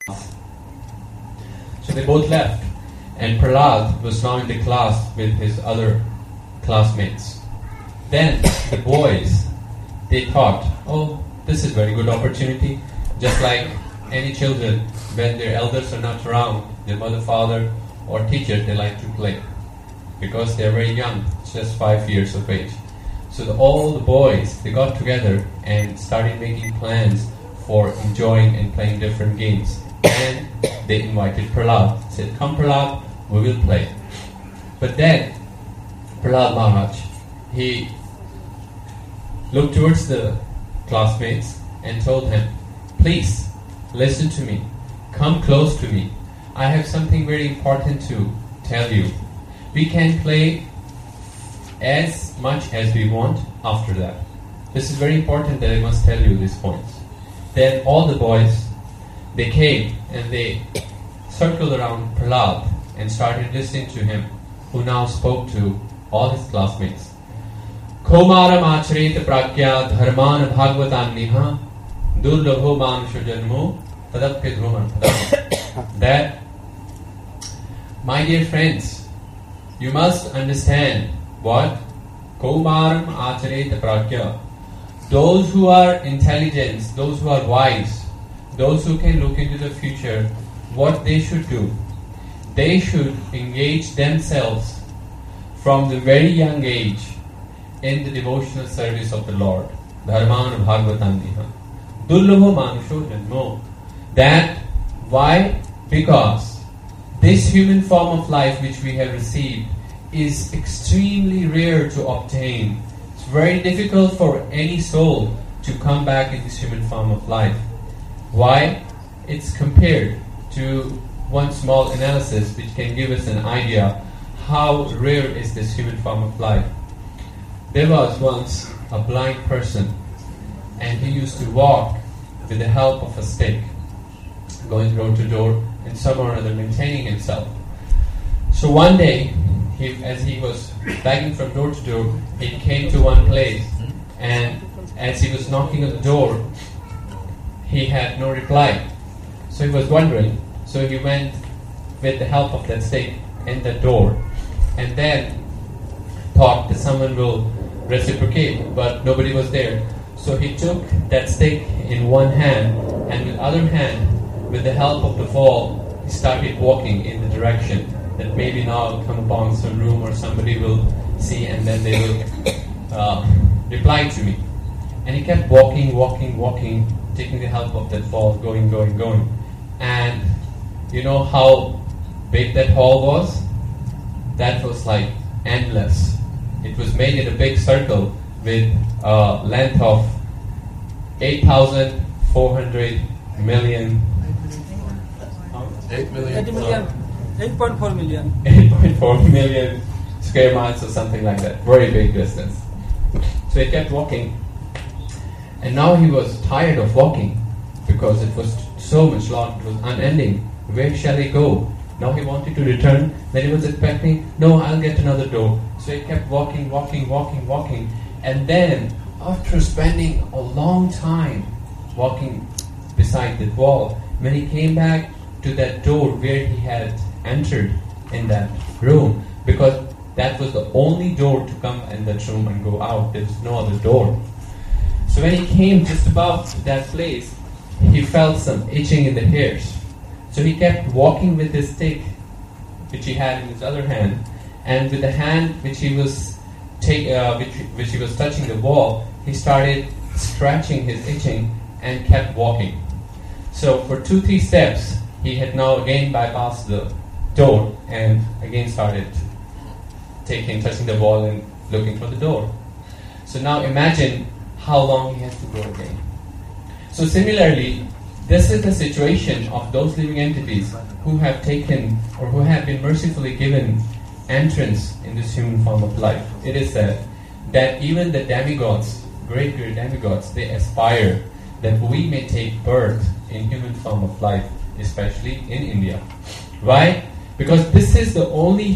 So they both left, and Prahlad was now in the class with his other classmates. Then the boys, they thought, oh, this is a very good opportunity. Just like any children, when their elders are not around, their mother, father or teacher, they like to play. Because they're very young, just 5 years of age. So all the boys, they got together and started making plans for enjoying and playing different games. And they invited Prahlad. Said, come Prahlad, we will play. But then, Prahlad Maharaj, he looked towards the classmates and told them, please, listen to me. Come close to me. I have something very important to tell you. We can play as much as we want after that. This is very important that I must tell you these points. Then all the boys, they came and they circled around Prahlad and started listening to him, who now spoke to all his classmates. Komaram achareta pragya dharman bhagavatan niha durlabho manusha janmo tadapke dhruman padam. That, my dear friends, you must understand what? Komaram achareta pragya. Those who are intelligent, those who are wise, those who can look into the future, what they should do. They should engage themselves from the very young age in the devotional service of the Lord. Dharman bhagavatandiha. Dullabho manusho janmo. That, why? Because this human form of life which we have received is extremely rare to obtain. It's very difficult for any soul to come back in this human form of life. Why? It's compared to one small analysis which can give us an idea how rare is this human form of life. There was once a blind person, and he used to walk with the help of a stick, going door to door and somehow or other maintaining himself. So one day, as he was begging from door to door, he came to one place, and as he was knocking on the door, he had no reply. So he was wondering. So he went with the help of that stick in the door, and then thought that someone will reciprocate, but nobody was there. So he took that stick in one hand, and with the other hand, with the help of the wall, he started walking in the direction that maybe now I'll come upon some room or somebody will see, and then they will reply to me. And he kept walking, taking the help of that wall, going. And you know how big that hall was? That was like endless. It was made in a big circle with a length of 8,400 million. 8 million. 8.4 million. 8.4 million square miles or something like that. Very big distance. So he kept walking. And now he was tired of walking because it was so much long, it was unending. Where shall he go? Now he wanted to return. Then he was expecting, no, I'll get another door. So he kept walking. And then, after spending a long time walking beside the wall, when he came back to that door where he had entered in that room, because that was the only door to come in that room and go out. There was no other door. So when he came just above that place, he felt some itching in the hairs. So he kept walking with his stick, which he had in his other hand, and with the hand which he was which he was touching the wall, he started scratching his itching and kept walking. So for 2-3 steps, he had now again bypassed the door and again started touching the wall and looking for the door. So now imagine how long he has to go again. So similarly, this is the situation of those living entities who have taken or who have been mercifully given entrance in this human form of life. It is said that even the demigods, great demigods, they aspire that we may take birth in human form of life, especially in India. Why? Because this is the only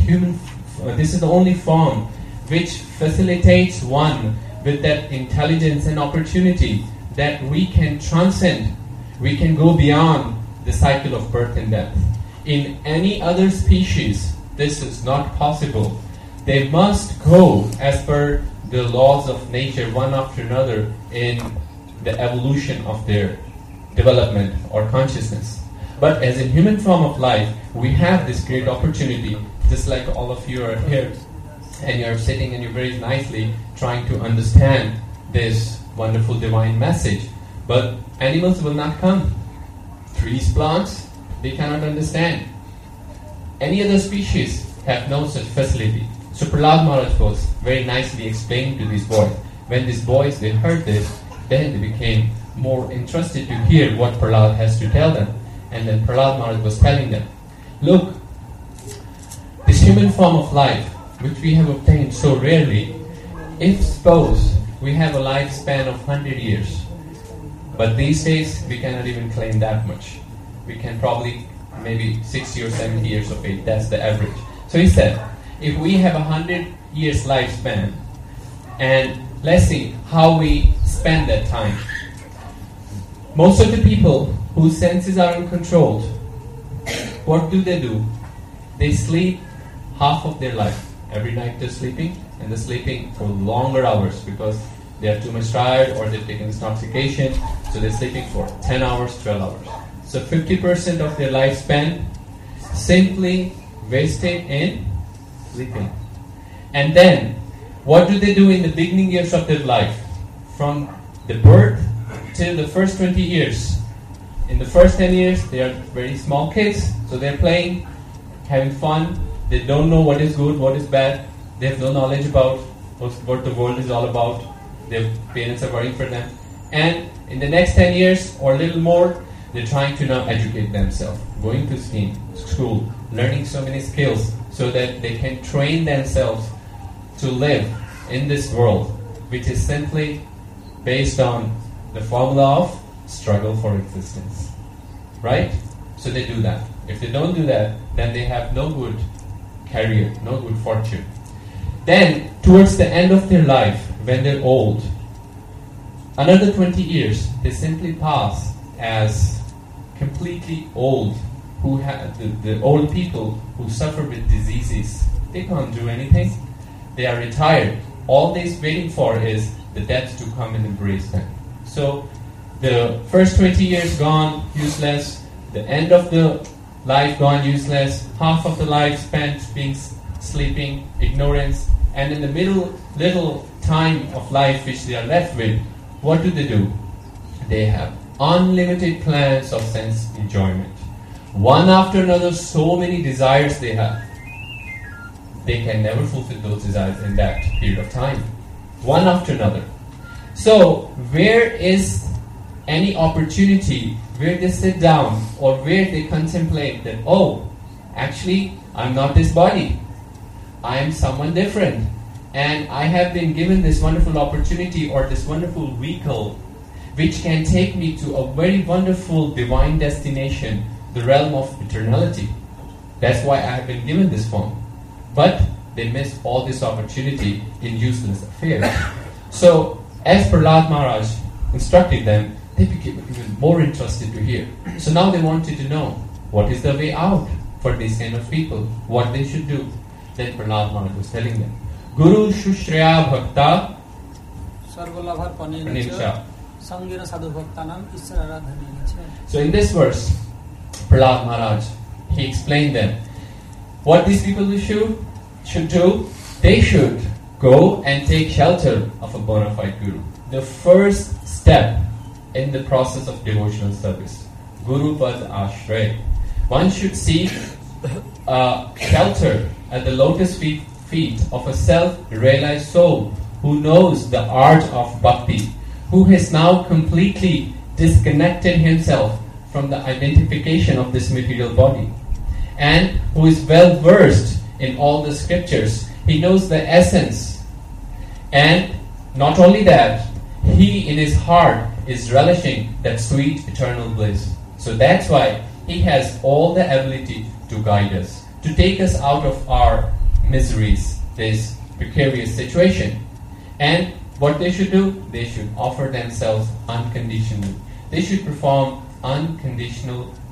form which facilitates one with that intelligence and opportunity that we can transcend. We can go beyond the cycle of birth and death. In any other species, this is not possible. They must go as per the laws of nature, one after another, in the evolution of their development or consciousness. But as in human form of life, we have this great opportunity, just like all of you are here, and you're sitting and you're very nicely trying to understand this wonderful divine message. But animals will not come. Trees, plants, they cannot understand. Any other species have no such facility. So Prahlad Maharaj was very nicely explaining to these boys. When these boys, they heard this, then they became more interested to hear what Prahlad has to tell them. And then Prahlad Maharaj was telling them, look, this human form of life, which we have obtained so rarely, if suppose we have a lifespan of 100 years, but these days we cannot even claim that much. We can probably maybe 60 or 70 years of age, that's the average. So he said, if we have 100 years lifespan, and let's see how we spend that time. Most of the people whose senses are uncontrolled, what do? They sleep half of their life. Every night they're sleeping, and they're sleeping for longer hours because they are too much tired or they've taken intoxication, so they're sleeping for 10 hours, 12 hours. So 50% of their lifespan simply wasted in sleeping. And then, what do they do in the beginning years of their life? From the birth till the first 20 years. In the first 10 years, they are very small kids, so they're playing, having fun. They don't know what is good, what is bad. They have no knowledge about what the world is all about. Their parents are worrying for them. And in the next 10 years or a little more, they're trying to now educate themselves, going to school, learning so many skills so that they can train themselves to live in this world, which is simply based on the formula of struggle for existence. Right? So they do that. If they don't do that, then they have no good career, no good fortune. Then, towards the end of their life, when they're old, another 20 years, they simply pass as completely old, who have the old people who suffer with diseases. They can't do anything. They are retired. All they're waiting for is the death to come and embrace them. So the first 20 years gone, useless. The end of the life gone, useless. Half of the life spent being sleeping, ignorance. And in the little time of life which they are left with, what do? They have unlimited plans of sense enjoyment. One after another, so many desires they have. They can never fulfill those desires in that period of time. One after another. So, where is any opportunity where they sit down or where they contemplate that, oh, actually, I'm not this body. I am someone different. And I have been given this wonderful opportunity or this wonderful vehicle which can take me to a very wonderful divine destination, the realm of eternality. That's why I have been given this form. But they miss all this opportunity in useless affairs. So, as Prahlad Maharaj instructed them, they became even more interested to hear. So now they wanted to know, what is the way out for these kind of people? What they should do? Then Prahlad Maharaj was telling them, Guru Shushreya Bhakta Sarvalabhar Panecha Sangena Sadhu Bhaktanam Isra. So in this verse, Prahlad Maharaj, he explained them what these people should do. They should go and take shelter of a bona fide Guru. The first step in the process of devotional service. Guru Pad Ashray. One should seek shelter at the lotus feet of a self-realized soul who knows the art of bhakti, who has now completely disconnected himself from the identification of this material body, and who is well versed in all the scriptures. He knows the essence, and not only that, he in his heart is relishing that sweet eternal bliss. So that's why he has all the ability to guide us, to take us out of our miseries, this precarious situation. And what they should do? They should offer themselves unconditionally. They should perform unconditional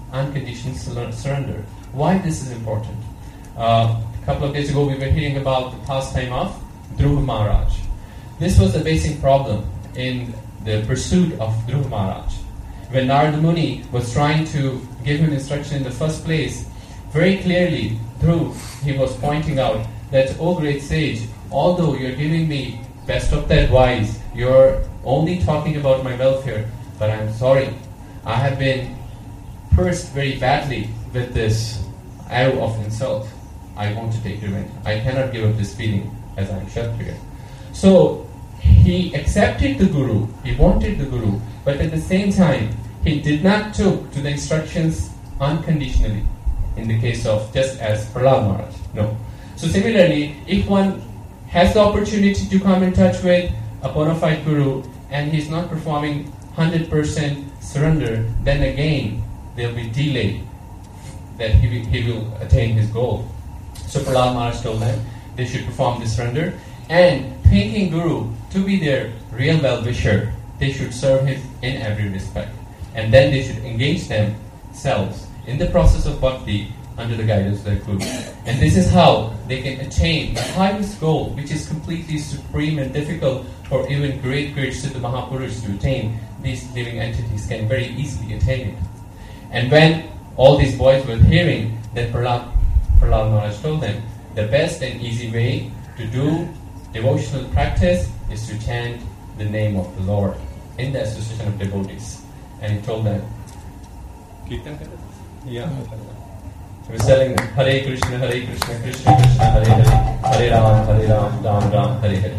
unconditional surrender. Why this is important? A couple of days ago we were hearing about the pastime of Dhruva Maharaj. This was the basic problem in the pursuit of Dhruva Maharaj. When Narada Muni was trying to give him instruction in the first place, very clearly Dhruva, he was pointing out that, "O great sage, although you're giving me best of the advice, you're only talking about my welfare, but I'm sorry, I have been cursed very badly with this arrow of insult. I want to take revenge. I cannot give up this feeling as I'm Kshatriya." So he accepted the Guru, he wanted the Guru, but at the same time he did not took to the instructions unconditionally, in the case of just as Prahlad Maharaj. No. So similarly, if one has the opportunity to come in touch with a bona fide Guru and he's not performing 100% surrender, then again there will be delay that he will attain his goal. So Prahlad Maharaj told them they should perform this surrender, and thinking Guru to be their real well-wisher, they should serve him in every respect. And then they should engage themselves in the process of bhakti under the guidance of their Guru. And this is how they can attain the highest goal, which is completely supreme and difficult for even great Siddha Mahapurushas to attain. These living entities can very easily attain it. And when all these boys were hearing that Prahlad Maharaj told them, the best and easy way to do devotional practice is to chant the name of the Lord in the association of devotees. And he told them, Kirtan kar? Yeah. He was telling them, Hare Krishna, Krishna Krishna, Hare Hare, Hare Ram, Ram Ram, Hare Hare.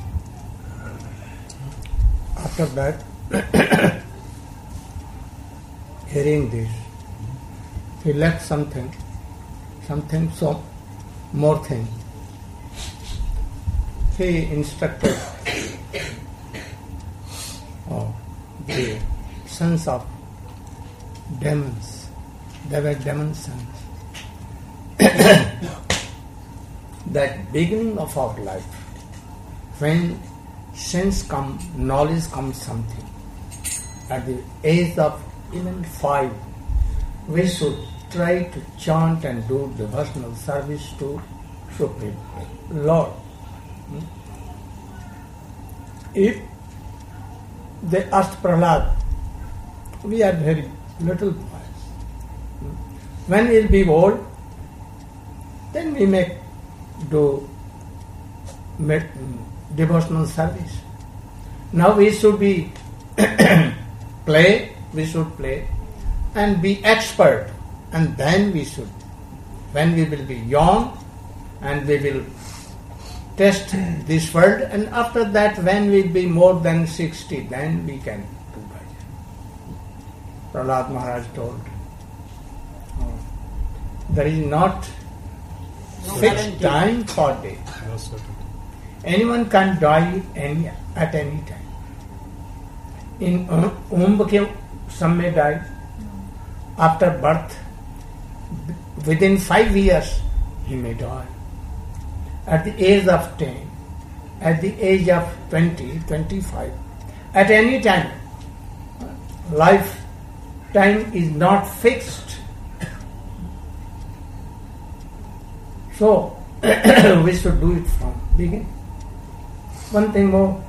After that, hearing this, he left something, so more thing. He instructed the sons of demons. They were demon sons. That beginning of our life, when sense comes, knowledge comes something. At the age of even 5, we should try to chant and do devotional service to Supreme Lord. If they asked Prahlad, we are very little boys. When we will be old, then we may do devotional service. Now we should be we should play and be expert, and then we should, when we will be young and we will test this world, and after that when we will be more than 60, then we can do bhajan. Prahlad Maharaj told, there is not fixed time for death. Anyone can die at any time. In some may die after birth. Within 5 years he may die. At the age of 10, at the age of 20, 25, at any time. Lifetime is not fixed. So we should do it from beginning. One thing more,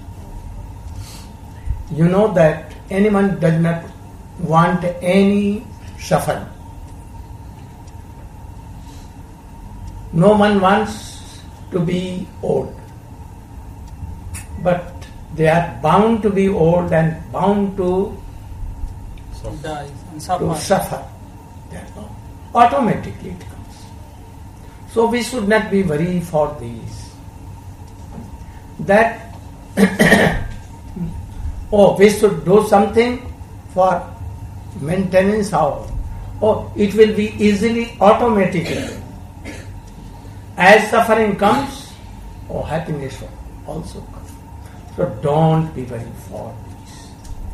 you know that anyone does not want any suffering. No one wants to be old, but they are bound to be old and bound to die and suffer. Suffer. Automatically it comes. So we should not be worried for these. That we should do something for maintenance of. It will be easily, automatically. As suffering comes, happiness also comes. So don't be worried for this.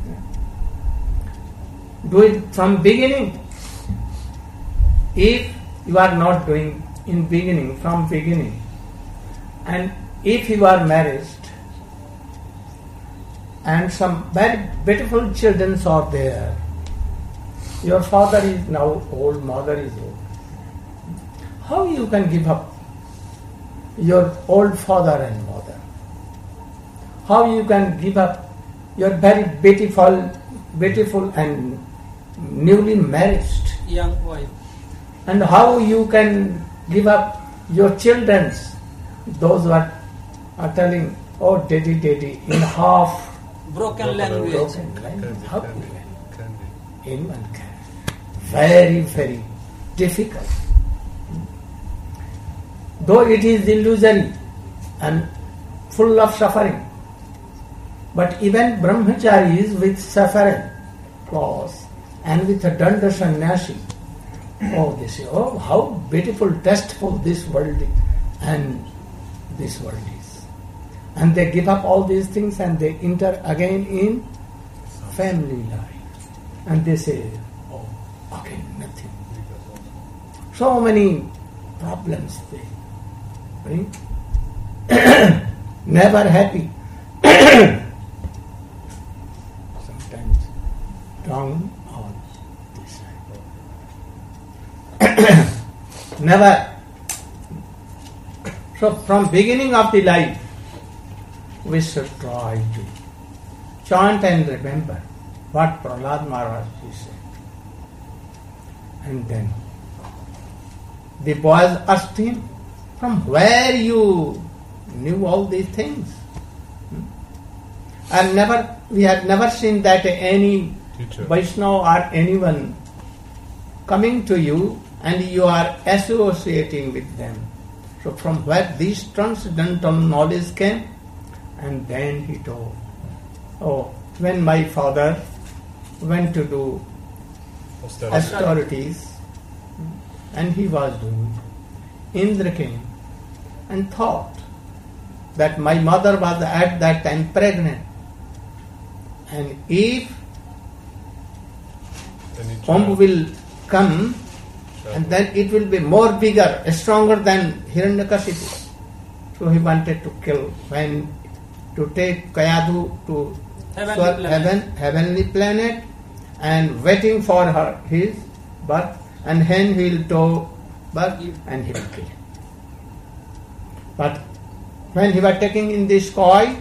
Do it from beginning. If you are not doing in beginning, from beginning, and if you are married and some very beautiful children are there, Your father is now old, mother is old. How you can give up your old father and mother? How you can give up your very beautiful and newly married young wife? And how you can give up your children's, those who are telling, oh daddy, daddy, in half Broken language. broken language. How you can? Anyone can. Very, very difficult. Though it is illusory and full of suffering, but even brahmacharis with suffering cause and with a danda sannyasi, oh, they say, oh, how beautiful, tasteful this world is, and this world is. And they give up all these things and they enter again in family life. And they say, oh, again nothing. So many problems they bring. Never happy. Sometimes down on this side. Never. So from beginning of the life, we should try to chant and remember what Prahlad Maharaj said. And then the boys asked him, from where you knew all these things? We had never seen that any Teacher. Vaishnava or anyone coming to you and you are associating with them. So from where this transcendental knowledge came? And then he told, oh, when my father went to do austerities, and he was doing, Indra came and thought that my mother was at that time pregnant, and if Om will come, and then it will be more bigger, stronger than Hiranyakashipu. So he wanted to kill, to take Kayadhu to heavenly planet, and waiting for his birth, and then he will do birth and he will kill him. But when he was taking in the sky,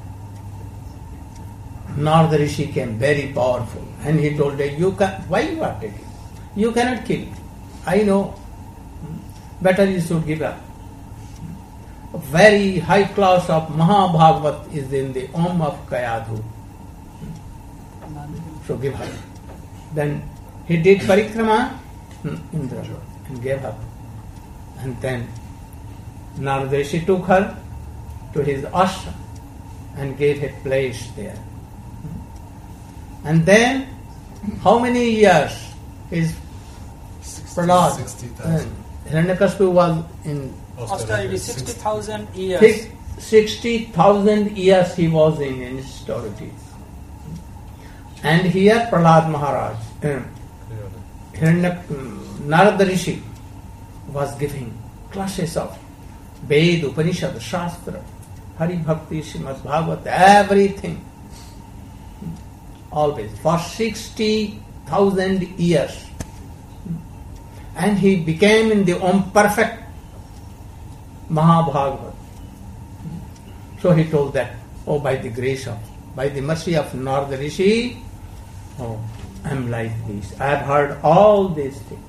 Narada Rishi came very powerful, and he told him, why you are taking? You cannot kill it. I know. Better you should give up. A very high class of Mahabhagavat is in the Om of Kayadhu. So give up. Then he did parikrama, Indra, and gave up. And then Narada Rishi took her to his ashram and gave a place there. And then, how many years is Prahlad? 60,000. Hiranyakashipu was in Austerity, 60,000 years. 60,000 years he was in austerities. And here Prahlad Maharaj, Narada Rishi was giving classes of Ved, Upanishad, Shastra, Hari Bhakti, Srimad Bhagavat, everything. Always, for 60,000 years. And he became in the Om perfect Mahabhagavat. So he told that, oh, by the mercy of Narada Rishi, oh, I am like this. I have heard all these things.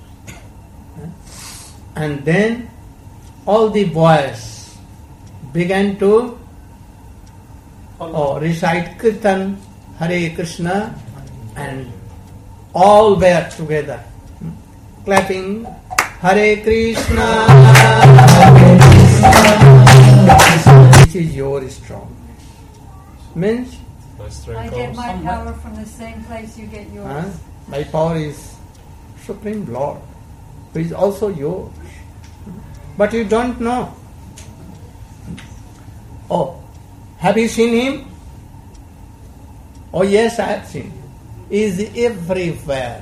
And then all the boys began to recite Kirtan, Hare Krishna, and all were together, clapping, Hare Krishna, Hare Krishna. This is your strong. Means? I get my power from the same place you get yours. My power is Supreme Lord, who is also yours. But you don't know. Oh, have you seen him? Oh yes, I have seen him. He is everywhere.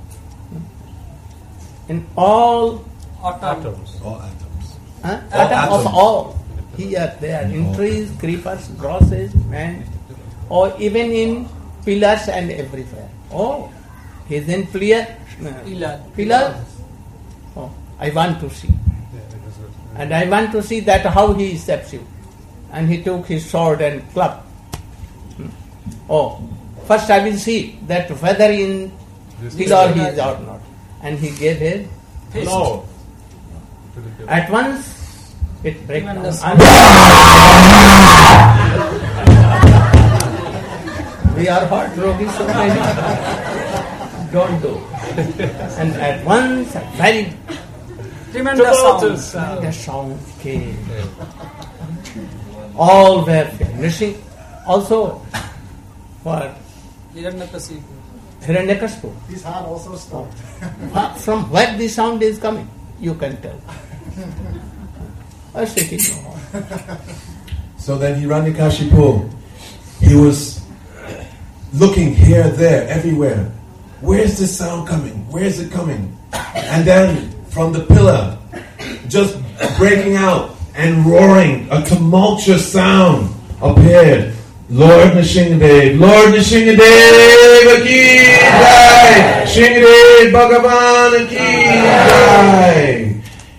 In all Atoms. All atoms. Atoms of all. Here, there, in trees, creepers, grasses, man, or even in pillars and everywhere. Oh, He's in Pilar. Oh, I want to see. And I want to see that how he steps you. And he took his sword and club. Oh, first I will see that whether in Pilar he is or not. And he gave his fist. No. At once it breaks down. We are heartbroken, so many. Don't do. And at once, very Tremendous the sound came. All were finishing. Also, for Hiranyakashipu. His heart also stopped. From where the sound is coming, you can tell. I speak it no more. So then Hiranyakashipu, he was looking here, there, everywhere. Where's the sound coming? Where is it coming? And then from the pillar, just breaking out and roaring, a tumultuous sound appeared. Lord Nrsingadev, Lord Nrsingadev ki jai, Nrsingadev Bhagavan ki jai.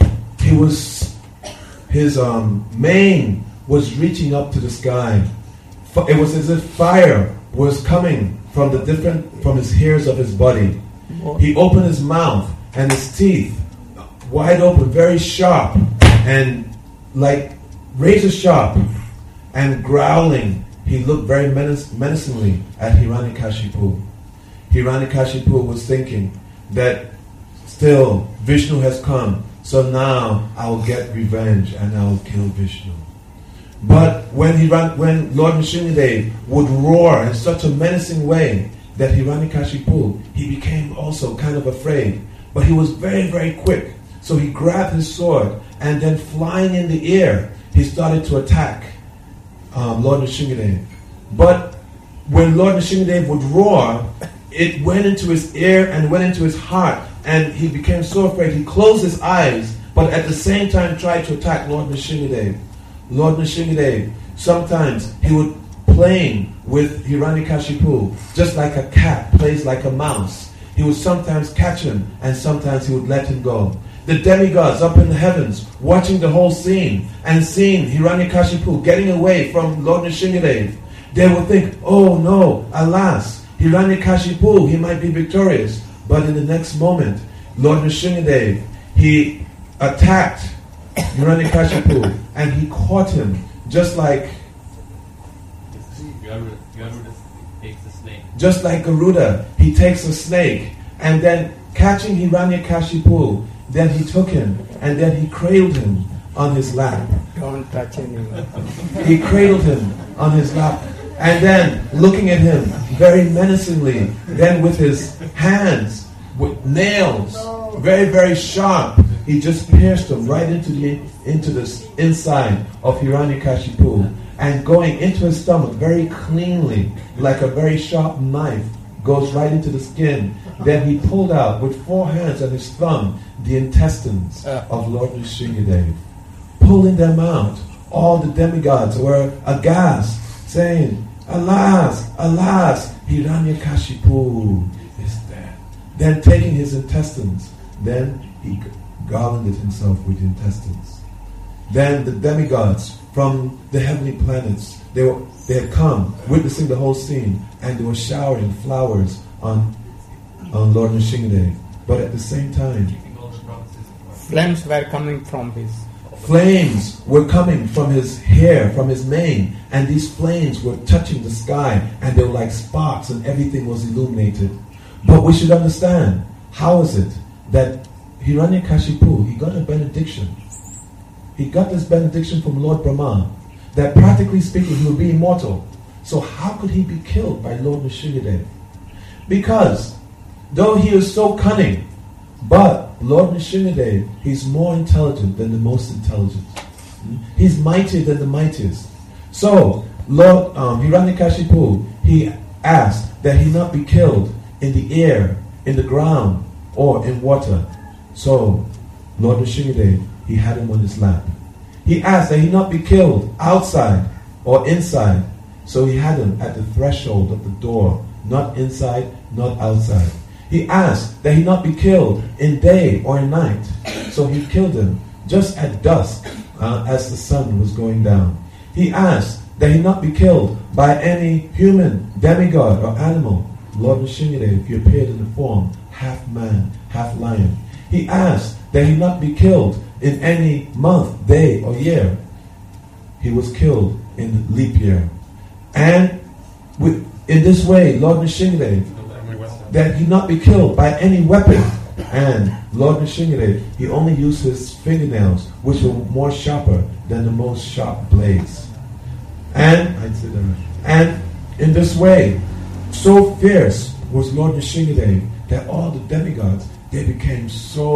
His mane was reaching up to the sky. It was as if fire was coming from his hairs of his body. He opened his mouth and his teeth wide open, very sharp and like razor sharp, and growling. He looked very menacingly at Hiranyakashipu. Hiranyakashipu was thinking that still Vishnu has come, so now I'll get revenge and I'll kill Vishnu. But when Lord Nrsingadev would roar in such a menacing way that Hiranyakashipu, he became also kind of afraid. But he was very, very quick. So he grabbed his sword and then flying in the air, he started to attack Lord Nrsingadev. But when Lord Nrsingadev would roar, it went into his ear and went into his heart, and he became so afraid. He closed his eyes, but at the same time tried to attack Lord Nrsingadev. Lord Nrsingadev, sometimes he would playing with Hiranyakashipu, just like a cat plays like a mouse. He would sometimes catch him, and sometimes he would let him go. The demigods up in the heavens, watching the whole scene, and seeing Hiranyakashipu getting away from Lord Nrsingadev, they would think, oh no, alas, Hiranyakashipu, he might be victorious. But in the next moment, Lord Nrsingadev, he attacked Hiranyakashipu, and he caught him, just like Garuda, he takes a snake, and then catching Hiranyakashipu, then he took him, and then he cradled him on his lap. Don't touch anyone. He cradled him on his lap, and then looking at him very menacingly, then with his hands, with nails, very, very sharp, he just pierced him right into the inside of Hiranyakashipu, and going into his stomach very cleanly, like a very sharp knife, goes right into the skin. Then he pulled out with 4 hands and his thumb the intestines of Lord Nrsingadev. Pulling them out, all the demigods were aghast, saying, alas, alas, Hiranyakashipu is dead. Then taking his intestines, then he garlanded himself with the intestines. Then the demigods from the heavenly planets, they had come, witnessing the whole scene, and they were showering flowers on Lord Nrsingadev. But at the same time, flames were coming from his hair, from his mane, and these flames were touching the sky, and they were like sparks, and everything was illuminated. But we should understand, how is it that Hiranyakashipu, he got a benediction? He got this benediction from Lord Brahma, that practically speaking, he will be immortal. So how could he be killed by Lord Nrsingadev? Because, though he is so cunning, but Lord Nrsingadev, he's more intelligent than the most intelligent. He's mightier than the mightiest. So, Lord Hiranyakashipu, he asked that he not be killed in the air, in the ground, or in water. So, Lord Nrsingadev, he had him on his lap. He asked that he not be killed outside or inside. So he had him at the threshold of the door, not inside, not outside. He asked that he not be killed in day or in night. So he killed him just at dusk as the sun was going down. He asked that he not be killed by any human, demigod, or animal. Lord Nrsimhadev, he appeared in the form half man, half lion. He asked that he not be killed in any month, day, or year. He was killed in the leap year. And in this way, Lord Nrsimhadev, that he not be killed by any weapon. And Lord Nrsimhadev, he only used his fingernails, which were more sharper than the most sharp blades. And in this way, so fierce was Lord Nrsimhadev that all the demigods, they became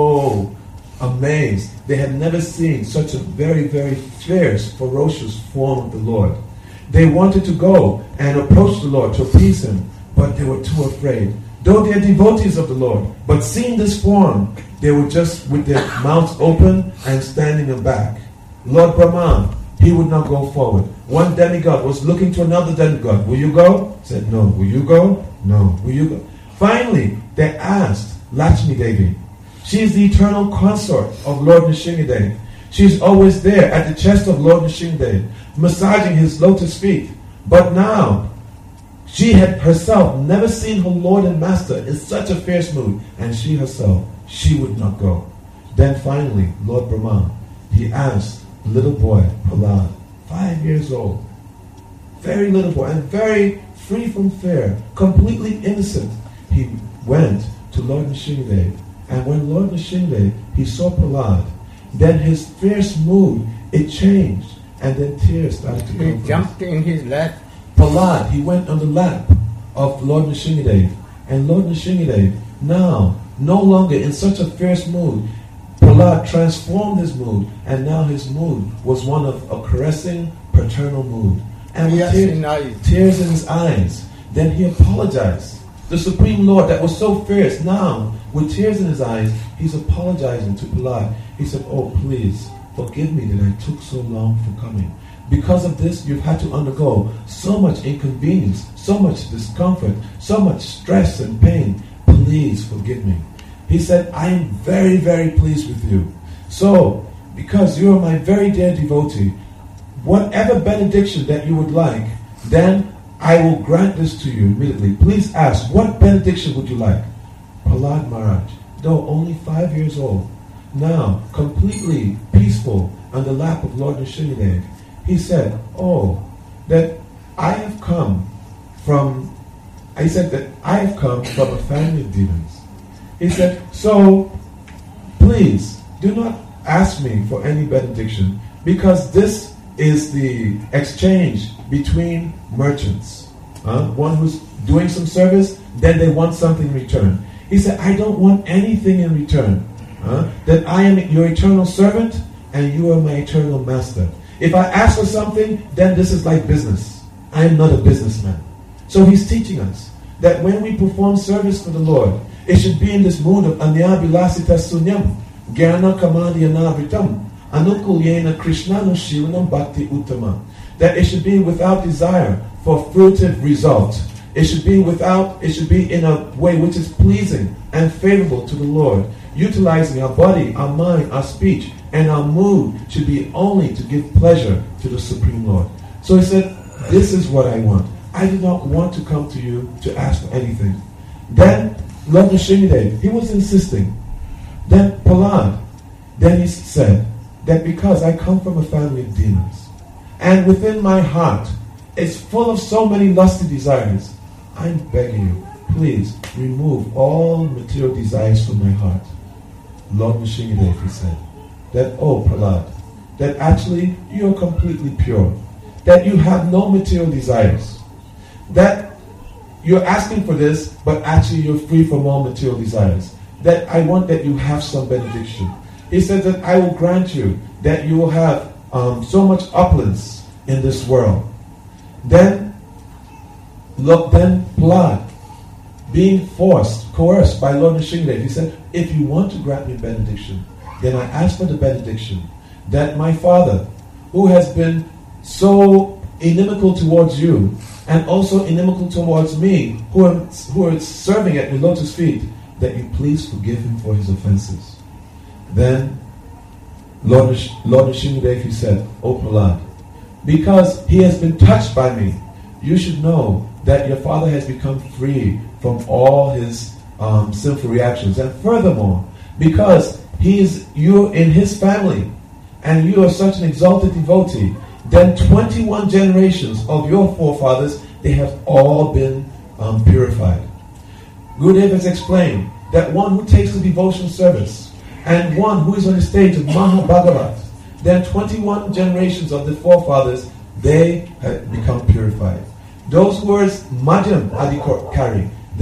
so amazed. They had never seen such a very, very fierce, ferocious form of the Lord. They wanted to go and approach the Lord to appease him, but they were too afraid. Though they are devotees of the Lord, but seeing this form, they were just with their mouths open and standing aback. Lord Brahma, he would not go forward. One demigod was looking to another demigod. Will you go? Said no. Will you go? No. Will you go? Finally, they asked Lakshmi Devi. She is the eternal consort of Lord Nrsimhadev. She is always there at the chest of Lord Nrsimhadev, massaging his lotus feet. But now, she had herself never seen her Lord and Master in such a fierce mood, and she herself, she would not go. Then finally, Lord Brahma, he asked the little boy, Prahlad, 5 years old, very little boy, and very free from fear, completely innocent. He went to Lord Nrsimhadev, and when Lord Nrsimhadev, he saw Prahlad, then his fierce mood, it changed, and then tears started to come. He jumped in his lap. Prahlad, he went on the lap of Lord Nrsimhadev, and Lord Nrsimhadev, now, no longer in such a fierce mood, Prahlad transformed his mood, and now his mood was one of a caressing, paternal mood. And with tears in his eyes, then he apologized. The Supreme Lord that was so fierce, now, with tears in his eyes, he's apologizing to Prahlad. He said, oh, please, forgive me that I took so long for coming. Because of this, you've had to undergo so much inconvenience, so much discomfort, so much stress and pain. Please forgive me. He said, I am very, very pleased with you. So, because you are my very dear devotee, whatever benediction that you would like, then I will grant this to you immediately. Please ask, what benediction would you like? Prahlad Maharaj, though only 5 years old, now completely peaceful on the lap of Lord Nrsimhadev, he said, that I have come from a family of demons. He said, so please do not ask me for any benediction, because this is the exchange between merchants. One who's doing some service, then they want something in return. He said, I don't want anything in return. That I am your eternal servant and you are my eternal master. If I ask for something, then this is like business. I am not a businessman. So he's teaching us that when we perform service for the Lord, it should be in this mood of anyabilasita sunyam, jnana kamadhyana vritam, anukulyena krishnanu shivanam bhakti uttama. That it should be without desire for fruitive result. It should be in a way which is pleasing and favorable to the Lord, utilizing our body, our mind, our speech, and our mood should be only to give pleasure to the Supreme Lord. So he said, this is what I want. I do not want to come to you to ask for anything. Then Lord Nrsimhadev, he was insisting. Then Prahlad, then he said that because I come from a family of demons, and within my heart it's full of so many lusty desires, I'm begging you, please remove all material desires from my heart. Lord Nrsimhadev, he said, that, Prahlad, that actually you're completely pure, that you have no material desires, that you're asking for this, but actually you're free from all material desires, that I want that you have some benediction. He said that I will grant you that you will have so much opulence in this world. Then Prahlad, being coerced by Lord Nrsimhadev, he said, if you want to grant me benediction, then I ask for the benediction that my father, who has been so inimical towards you, and also inimical towards me, who are serving at your lotus feet, that you please forgive him for his offenses. Then Lord Nrsimhadev, he said, O Prahlad, because he has been touched by me, you should know that your father has become free from all his sinful reactions. And furthermore, because you're in his family, and you are such an exalted devotee, then 21 generations of your forefathers, they have all been purified. Gurudev has explained that one who takes the devotional service and one who is on the stage of Mahabhagavat, then 21 generations of the forefathers, they have become purified. Those who are Madhyam Adhikari, the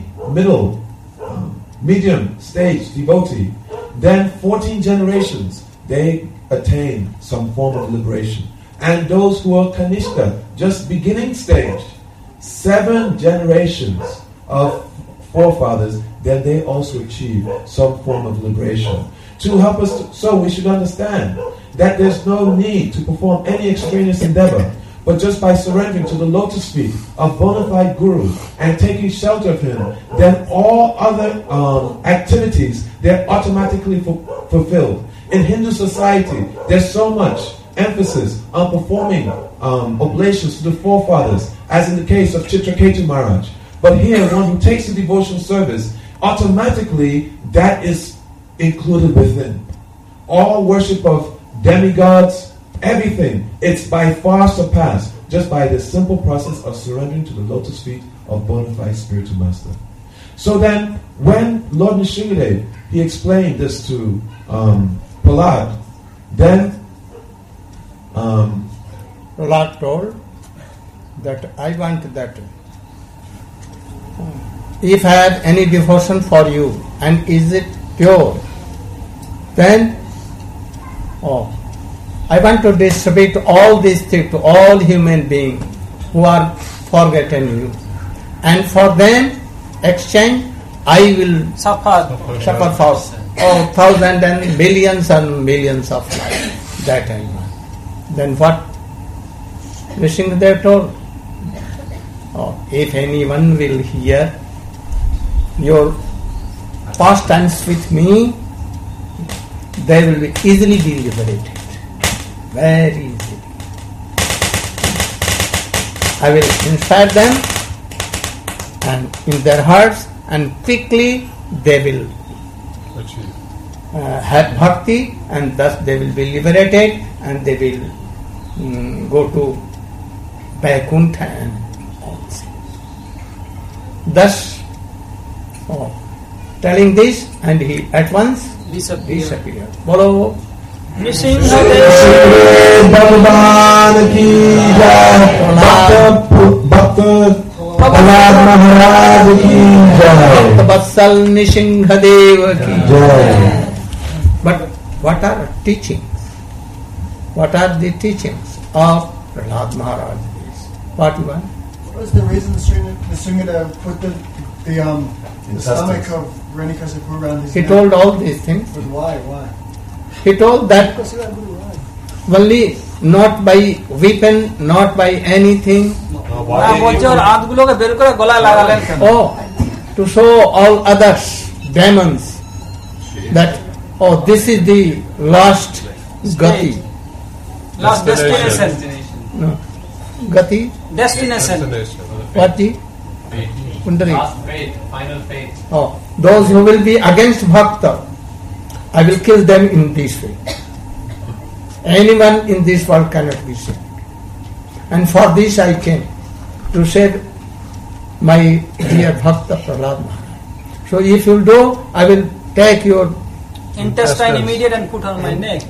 medium stage devotee, then 14 generations, they attain some form of liberation. And those who are Kanishka, just beginning stage, 7 generations of forefathers, then they also achieve some form of liberation. To help us, so we should understand that there's no need to perform any extraneous endeavor, but just by surrendering to the lotus feet of bona fide Guru and taking shelter of him, then all other activities, they're automatically fulfilled. In Hindu society, there's so much emphasis on performing oblations to the forefathers, as in the case of Chitraketu Maharaj. But here, one who takes the devotional service, automatically that is included within. All worship of demigods, everything, it's by far surpassed just by the simple process of surrendering to the lotus feet of bona fide spiritual master. So then, when Lord Nrsimhadev, he explained this to Prahlad, then Prahlad told that I want that if I have any devotion for you and is it pure, then I want to distribute all these things to all human beings who are forgotten you, and for them exchange I will suffer for thousands and billions of lives. That I want. Then what Nrsimhadev told? If anyone will hear your pastimes with me, they will be easily be liberated. Very easily. I will inspire them and in their hearts, and quickly they will have bhakti, and thus they will be liberated and they will go to Vaikuntha and all this. Thus, telling this, and he at once disappeared. Bolo Nrsimhadev Bhagavan ki jai, Prahlad Maharaj ki jai, Vatsal Nrsimhadev ki jai. But what are teachings? What are the teachings of Prahlad Maharaj? What you want? What was the reason Nrsimhadev put the stomach of Hiranyakashipu around his neck? He told all these things. But why? He told that only not by weapon, not by anything. To show all others, demons, that this is the last gati. Last destination. No. Gati? Destination. What the? Kundari. Last fate, final fate. Those who will be against Bhakta, I will kill them in this way. Anyone in this world cannot be saved. And for this I came, to save my dear Bhakta Prahlad Maharaj. So if you do, I will take your intestine immediate and put on my neck.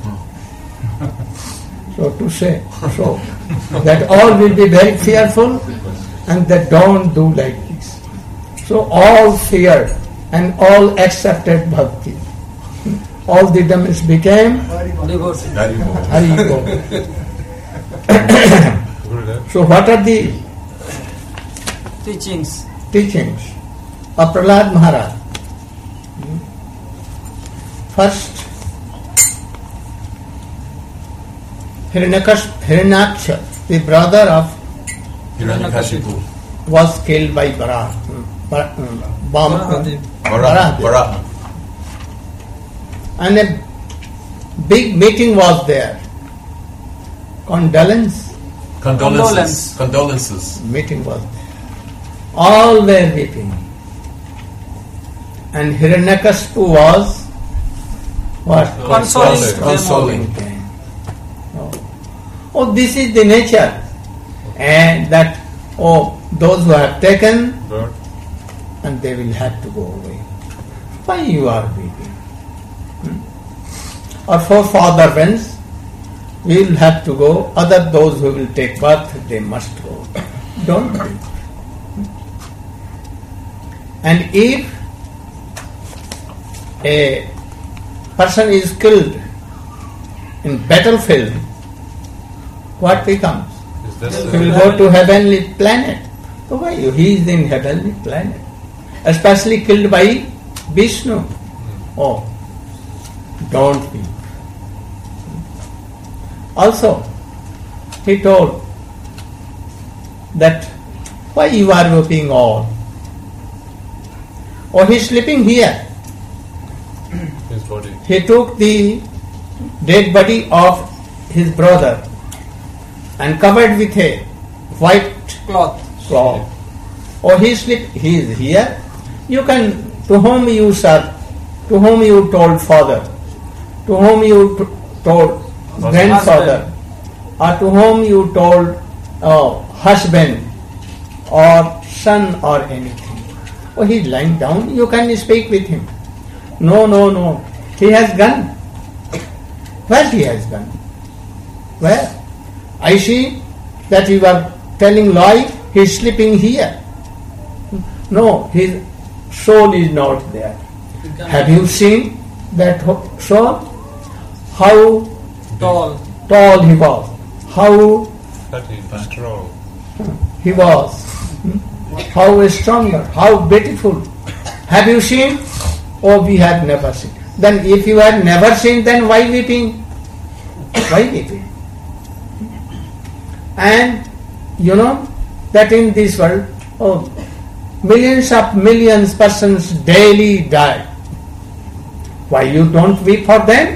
So to say, so that all will be very fearful and that don't do like this. So all feared and all accepted bhakti. All the demons became Devotion. Haribol. So what are the Teachings of Prahlad Maharaj? First, Hiranyaksha, the brother of Hiranyakashipu, was killed by Varaha. Varaha. And a big meeting was there. Condolences. Meeting was there. All were weeping. And Hiranyakashipu was what? Consoling them. Oh, this is the nature. And that, those who have taken, and they will have to go away. Why you are weeping? Or for father friends, we will have to go. Those who will take birth, they must go. Don't weep. And if a person is killed in battlefield, what becomes? He will go to heavenly planet. So why? He is in heavenly planet. Especially killed by Vishnu. Oh, don't weep. Also, he told that why you are weeping all? Oh, he is sleeping here. His body. He took the dead body of his brother and covered with a white cloth. Oh, he is here. You can, to whom you serve, to whom you told father, to whom you told grandfather, or to whom you told husband or son or anything. Oh, he is lying down, you can speak with him. No. He has gone. Where he has gone? Where? I see that you are telling lie, he is sleeping here. No, his soul is not there. Have you seen that soul? How Tall he was. How strong. he was. How stronger, how beautiful. Have you seen? Oh, we have never seen. Then if you have never seen, then why weeping? Why weeping? And you know that in this world, millions persons daily die. Why you don't weep for them?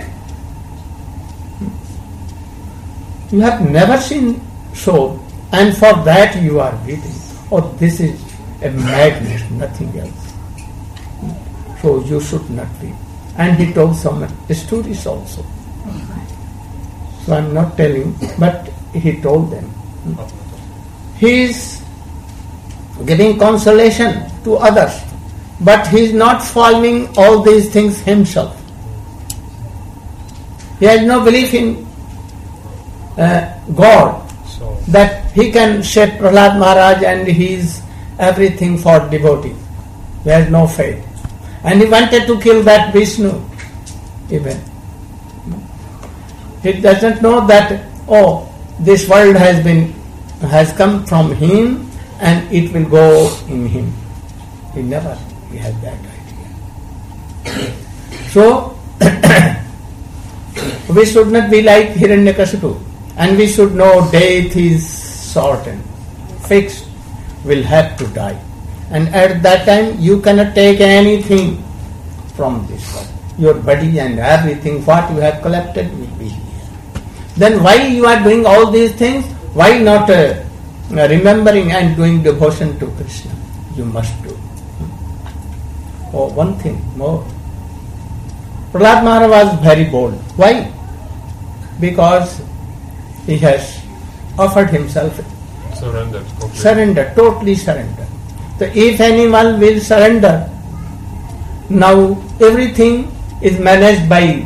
You have never seen so, and for that you are weeping. Oh, this is a madness, nothing else. So you should not weep. And he told some stories also. So I am not telling, but he told them. He is giving consolation to others, but he is not following all these things himself. He has no belief in God, that he can shape Prahlad Maharaj and he is everything for devotees. He has no faith. And he wanted to kill that Vishnu even. He doesn't know that, this world has come from him and it will go in him. He has that idea. So, we should not be like Hiranyakashipu. And we should know death is certain, fixed, will have to die. And at that time you cannot take anything from this world. Your body and everything, what you have collected will be here. Then why you are doing all these things? Why not remembering and doing devotion to Krishna? You must do. Oh, one thing more. Prahlad Maharaj was very bold. Why? Because he has offered himself. Surrendered, totally surrendered. So if anyone will surrender, now everything is managed by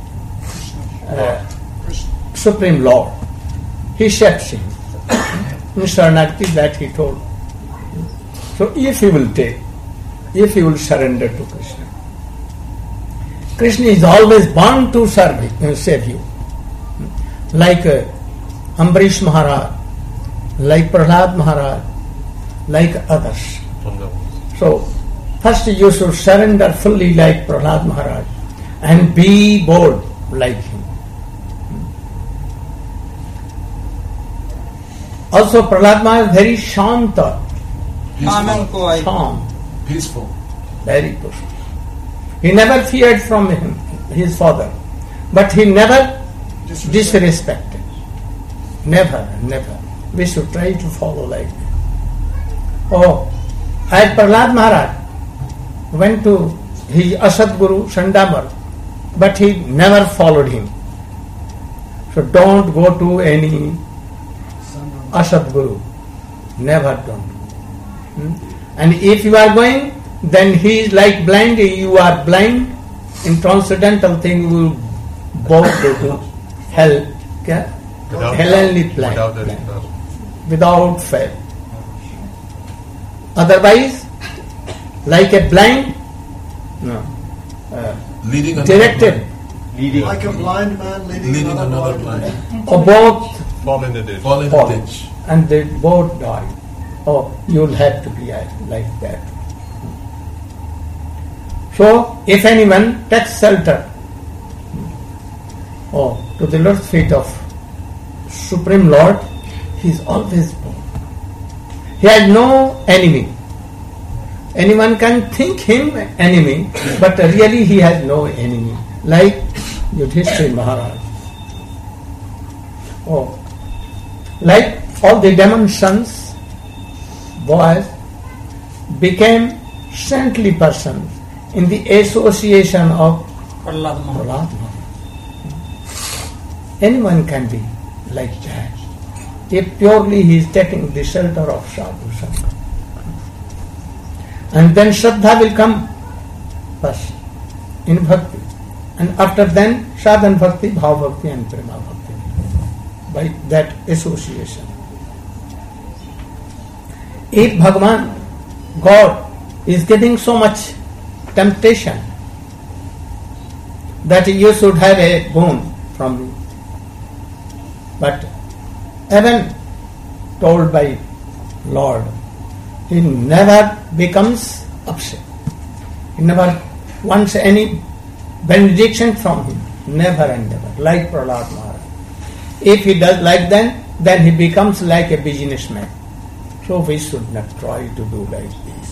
Supreme Lord. He shapes him. In Sharanagati that he told. So if he will surrender to Krishna, Krishna is always bound to save you. Like Ambarish Maharaj, like Prahlad Maharaj, like others. So, first you should surrender fully like Prahlad Maharaj and be bold like him. Also, Prahlad Maharaj is very shanta. Calm. Peaceful. Very peaceful. He never feared from him, his father, but he never disrespected. Never, never. We should try to follow like that. Oh, as Prahlad Maharaj went to his Asad Guru Shandamar, but he never followed him. So don't go to any Asad Guru. Never don't. And if you are going, then he is like blind, you are blind. In transcendental thing you will both go to hell. Okay? Heavenly blind. Without fail. Otherwise, like a blind, Leading directed, Like a blind man leading another blind man. or both Fall in the ditch. Fall in fall, the ditch. and they both die. Oh, you'll have to be like that. So, if anyone takes shelter to the Lord's feet of Supreme Lord, he is always born. He has no enemy. Anyone can think him enemy, but really he has no enemy. Like Yudhishthira Maharaj. Like all the demon sons, boys, became saintly persons in the association of Prahlad Prahlad Maharaj. Anyone can be like that if purely he is taking the shelter of Sadhu Sangha. And then Shraddha will come first in Bhakti. And after then Sadhan Bhakti, Bhav Bhakti and Prema Bhakti. By that association. If Bhagavan, God, is giving so much temptation that you should have a boon from me. But even told by Lord, he never becomes upset. He never wants any benediction from him. Never and never. Like Prahlad Maharaj. If he does like that, then he becomes like a businessman. So we should not try to do like this.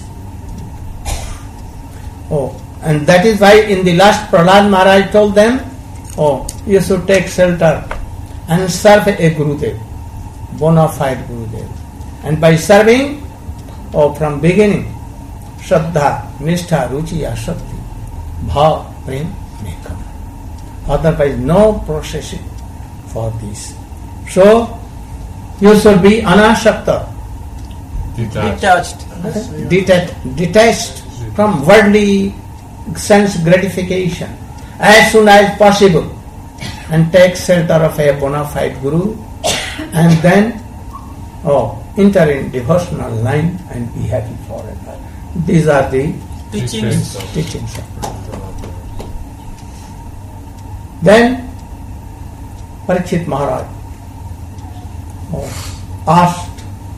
And that is why in the last Prahlad Maharaj told them, you should take shelter and serve a Gurudev, bona fide Gurudev. And by serving, from beginning, Shraddha, Nishtha, Ruchi, Asakti, Bhav, Prem may come. Otherwise, no process for this. So, you should be anashakta, detached from worldly sense gratification as soon as possible, and take shelter of a bona fide Guru, and then enter in devotional line and be happy forever. These are the teachings of Prabhupada. Then Parikshit Maharaj asked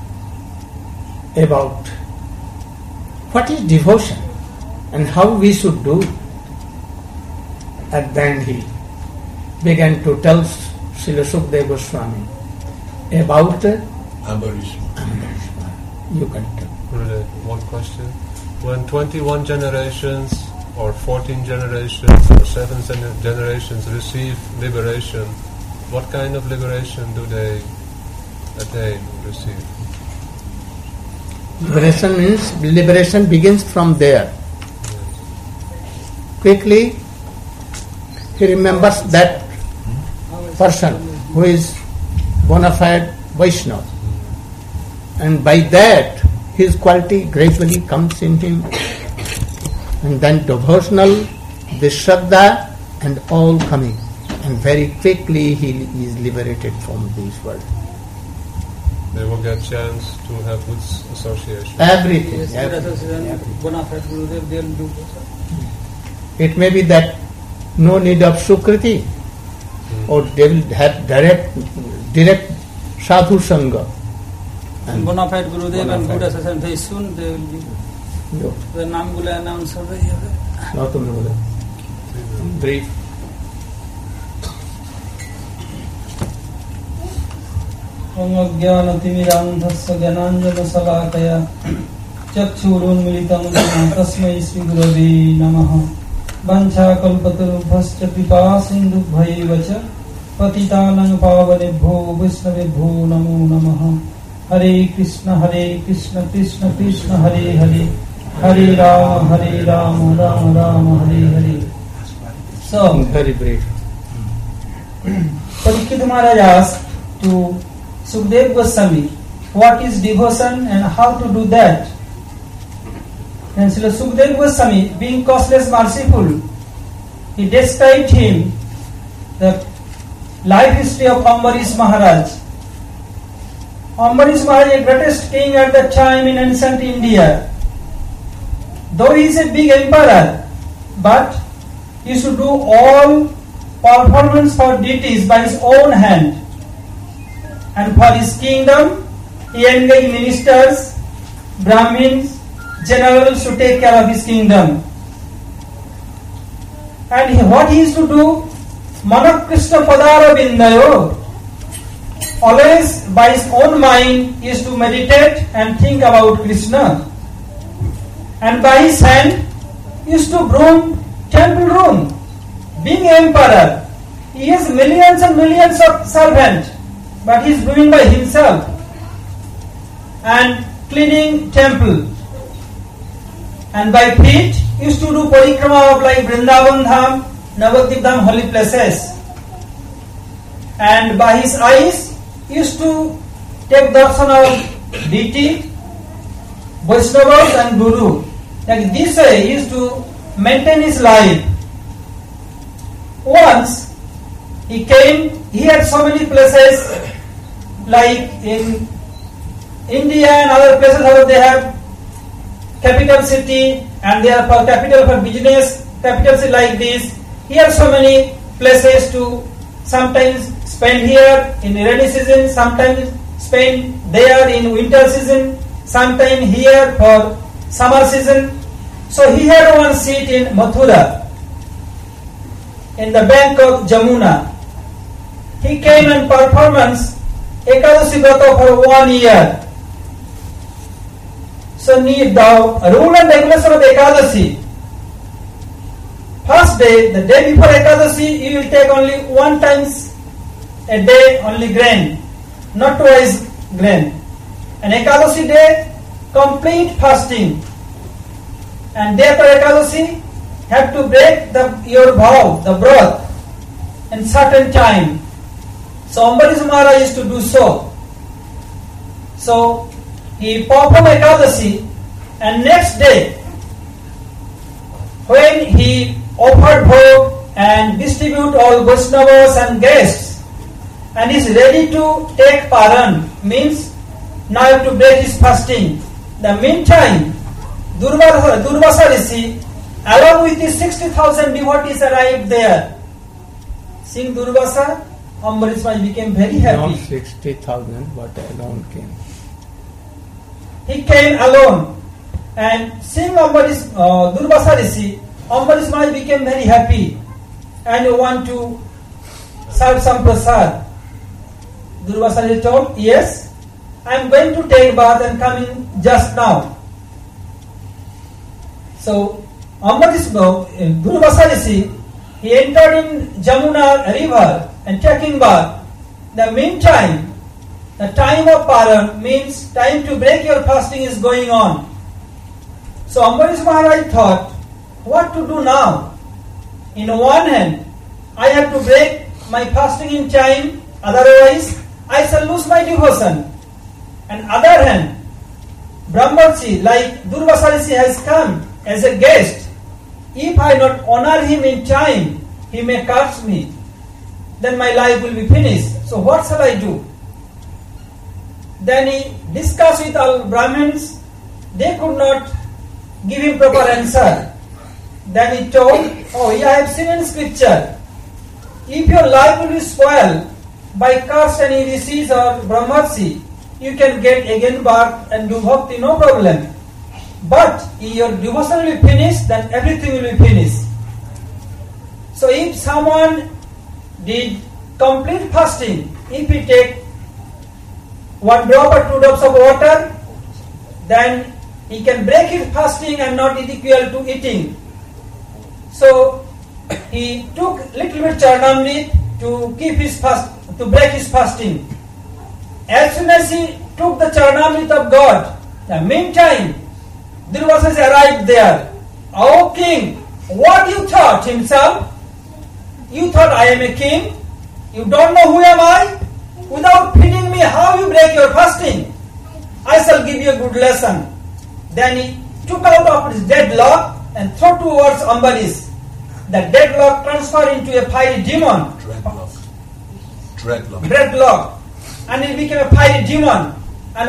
about what is devotion and how we should do it. And then he began to tell Srila Sukadeva Goswami about Ambarish. You can tell. One question. When 21 generations or 14 generations or 7 generations receive liberation, what kind of liberation do they attain, receive? Liberation begins from there. Quickly, he remembers that person who is bona fide Vaishnava. And by that, his quality gradually comes in him. And then devotional, the Shraddha and all coming. And very quickly he is liberated from this world. They will get chance to have good association. Everything. It may be that no need of Sukriti, or they will have direct sadhu sangha. And bona fide Gurudev and good association, very soon they will be. The naam gula announce Brief. Om Ajnana Timirandhasya Jnananjana Salakaya चक्षुरुन्मिलितं येन तस्मै श्रीगुरवे नमः। वञ्चाकल्पतरुभ्यश्च कृपा सिन्धुभ्यैव च पतितानां पावनेभ्यो वैष्णवेभ्यो नमो नमः। हरे कृष्ण कृष्ण कृष्ण हरे हरे, हरे Ram Ram Ram Hare Hare. So, very brief. Parikshit Maharaj asked to Sukadeva Goswami, what is devotion and how to do that? And Srila Sukadeva Goswami, being causeless merciful, he described him the life history of Ambarish Maharaj. Ambarish Maharaj, the greatest king at that time in ancient India. Though he is a big emperor, but he used to do all performance for deities by his own hand. And for his kingdom, he engaged ministers, Brahmins, generals to take care of his kingdom. And what he used to do, Manak Krishna Padara Bindayo, always by his own mind, he used to meditate and think about Krishna. And by his hand, he used to broom temple room. Being emperor, he has millions and millions of servants, but he is doing by himself. And cleaning temple. And by feet, he used to do parikrama of like Vrindavan Dham, Navadvip Dham, holy places. And by his eyes, he used to take darshan of deity, Vaishnavas and Guru. Like this way, he used to maintain his life. Once he came, he had so many places like in India and other places how they have capital city and they are for capital for business, capital city like this. He had so many places to sometimes spend here in rainy season, sometimes spend there in winter season, sometimes here for summer season. So he had one seat in Mathura, in the bank of Jamuna. He came and performance Ekadashi Vrata for 1 year. So the rule and regulation of Ekadashi. First day, the day before Ekadashi, you will take only 1 times a day only grain, not twice grain. And Ekadashi day, complete fasting. And day after Ekadashi, have to break your vow, the broth, in certain time. So Ambarish Maharaj used to do so. So he performed Ekadashi, and next day, when he offered bhog and distribute all Vaishnavas and guests, and is ready to take paran, means now have to break his fasting. The meantime, Durvasa Rishi, along with his 60,000 devotees, arrived there. Seeing Durvasa, Ambarish Maharaj became very happy. Not 60,000, but alone came. He came alone, and seeing Durvasa Rishi, Ambarish Maharaj became very happy and want to serve some prasad. Durvasa Rishi told, yes, I am going to take bath and coming just now. So Durvasa Rishi, he entered in Jamuna river and taking bath. The meantime, the time of paran means time to break your fasting is going on. So Ambarish Maharaj thought, what to do now? In one hand, I have to break my fasting in time, otherwise I shall lose my devotion. And other hand, Brahmarshi like Durvasa Rishi has come as a guest. If I not honor him in time, he may curse me. Then my life will be finished. So what shall I do? Then he discussed with all Brahmins. They could not give him proper answer. Then he told, I have seen in scripture, if your life will be spoiled by curse any rishis or Brahmarshi, you can get again birth and do bhakti, no problem. But if your devotion will be finished, then everything will be finished. So if someone did complete fasting, if he take 1 drop or 2 drops of water, then he can break his fasting and not equal to eating. So he took little bit charnamrit to keep his fast, to break his fasting. As soon as he took the charnamrit of God, the meantime, Durvasa arrived there. O king, what you thought himself? You thought I am a king? You don't know who am I? Without feeding me, how you break your fasting? I shall give you a good lesson. Then he took out of his deadlock and threw towards Ambarish. The deadlock transferred into a fiery demon. Dreadlock. And he became a fiery demon and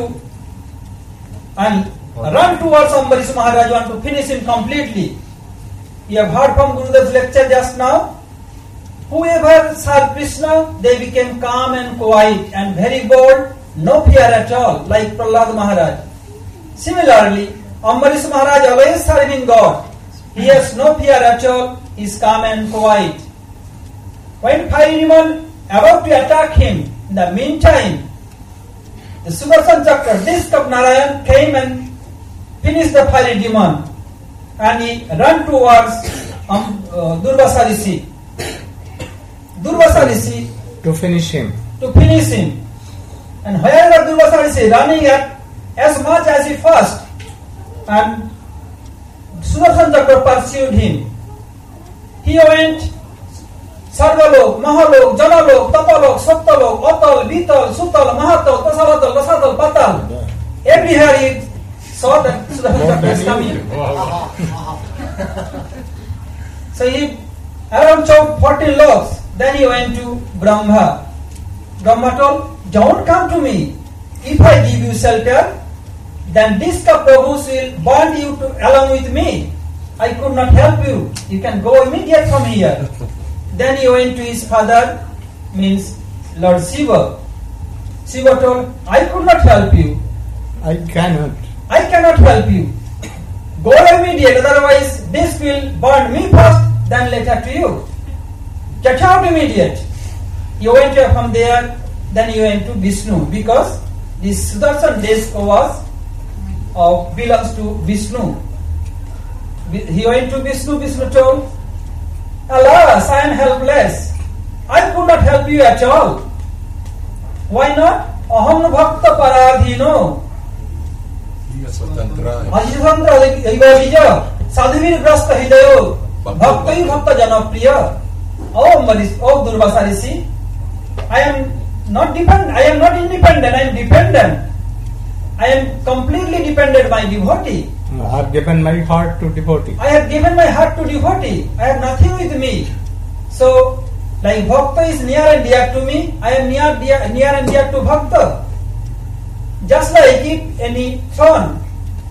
run towards Ambarish Maharaj, want to finish him completely. You have heard from Gurudev's lecture just now. Whoever served Krishna, they became calm and quiet and very bold, no fear at all, like Prahlad Maharaj. Similarly, Ambarish Maharaj always serving God. He has no fear at all, he is calm and quiet. When fiery demon about to attack him, in the meantime, the Sudarshan Chakra, disc of Narayan, came and finished the fiery demon. And he ran towards Durvasa Rishi. Durvasa Rishi to finish him. And wherever Durvasa Rishi running at as much as he fast, and Sudarshan Chakra pursued him. He went Sarvalok, Mahalok, Janalok, Tapalok, Saptalok, Atal, Vital, Sutal, Mahatal, Tasalatal, Rasatal, Patal. Everywhere he saw that Sudarshan Chakra is coming. So he around 14 loks. Then he went to Brahma. Brahma told, don't come to me. If I give you shelter, then this Prabhus will bond you along with me. I could not help you. You can go immediate from here. Then he went to his father, means Lord Shiva. Shiva told, I could not help you. I cannot help you. Go immediate, otherwise this will burn me first, then later to you. Get out immediate. He went from there, then he went to Vishnu, because this Sudarshan disc belongs to Vishnu. He went to Vishnu. Vishnu told, alas, I am helpless. I could not help you at all. Why not? Aham bhakta paradhino. Ajisantra Igavija, Sadhivir Grasta Hidayo, Bhakta Bhakta Janapriya. Oh Durvasa Rishi, I am not independent, I am dependent. I am completely dependent my devotee. I have given my heart to devotee. I have nothing with me. So, like Bhakta is near and dear to me, I am near and dear to Bhakta. Just like if any thorn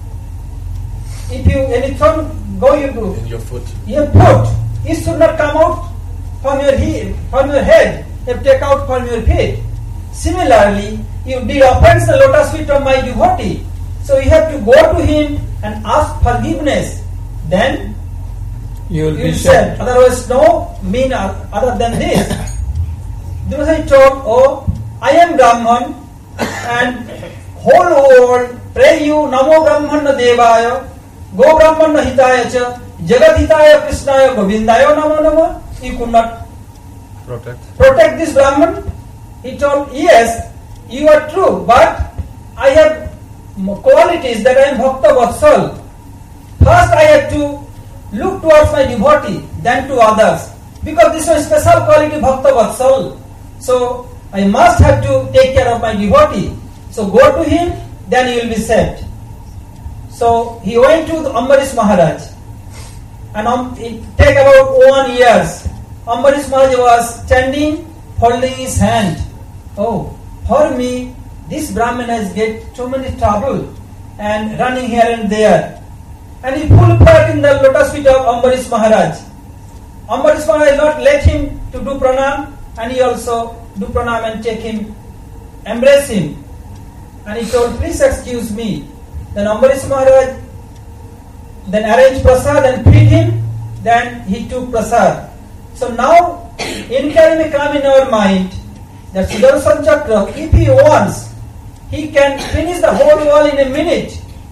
go into your foot, it should not come out from your head, if take out from your feet. Similarly, you did offense the lotus feet of my devotee. So you have to go to him and ask forgiveness. Then you will be saved. Otherwise, no mean other than this. Durvasa told, oh, I am Brahman and whole world pray you Namo Brahmana Devaya, Go Brahmana Hitaya Cha, Jagat Hitaya Krishnaya Govindaya Namo Namo. You could not protect this Brahman. He told, yes, you are true, but I have qualities that I am Bhakta Vatsal. First I have to look towards my devotee, then to others. Because this is a special quality Bhakta Vatsal. So I must have to take care of my devotee. So go to him, then he will be saved. So he went to Ambarish Maharaj. And it take about 1 year. Ambarish Maharaj was standing, holding his hand. Oh, for me, this Brahman has get too many trouble and running here and there. And he pulled back in the lotus feet of Ambarish Maharaj. Ambarish Maharaj not let him to do pranam, and he also do pranam and take him, embrace him. And he told, please excuse me. Then Ambarish Maharaj then arranged prasad and feed him. Then he took prasad. So now inquiry may come in our mind that Sudarshan Chakra, if he wants, he can finish the whole world in a minute.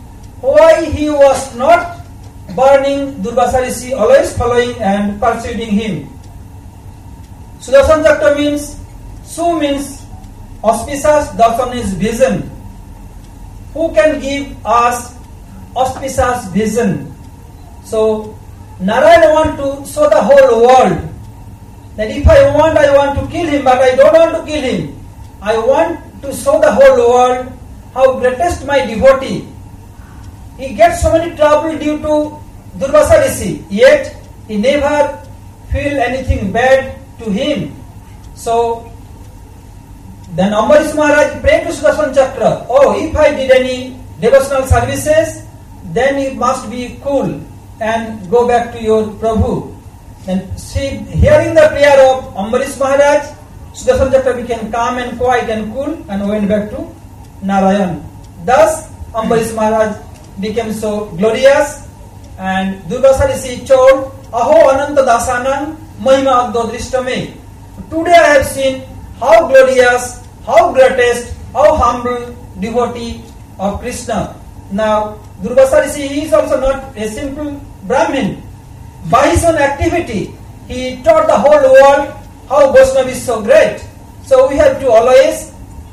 why he was not burning Durvasa Rishi, always following and pursuing him. Sudarshan Chakra means, Su means auspicious, Darshan is vision. Who can give us auspicious vision? So, Narayana want to show the whole world that if I want to kill him, but I don't want to kill him. I want to show the whole world how greatest my devotee. He gets so many trouble due to Durvasa Rishi, yet he never feel anything bad to him. So then Ambarish Maharaj prayed to Sudarshan Chakra, oh, if I did any devotional services, then it must be cool and go back to your Prabhu. And hearing the prayer of Ambarish Maharaj, Sudarshan Chakra became calm and quiet and cool and went back to Narayan. Thus, Ambarish Maharaj became so glorious, and Durvasa Rishi told, Aho Ananta Dasanam Mahima Agdo Drishtame. Today I have seen how glorious, how greatest, how humble devotee of Krishna. Now, Durvasa Rishi is also not a simple Brahmin. By his own activity, he taught the whole world how Vaishnava is so great. So we have to always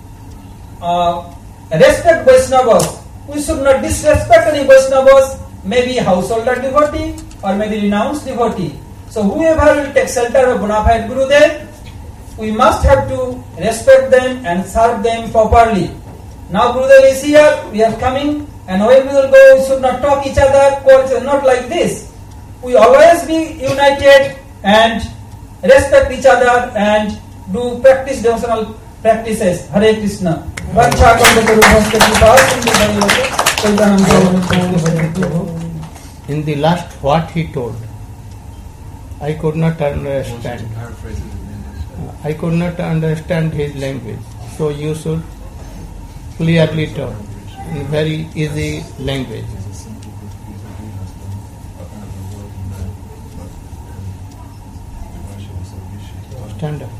respect Vaishnavas. We should not disrespect any Vaishnavas, maybe householder devotee or maybe renounced devotee. So whoever will take shelter of bona fide Gurudev, we must have to respect them and serve them properly. Now Gurudev is here, we are coming, and when we will go, we should not talk each other, not like this. We always be united and respect each other and do practice devotional practices. Hare Krishna. In the last what he told, I could not understand. I could not understand his language. So you should clearly talk in very easy language. Stand up.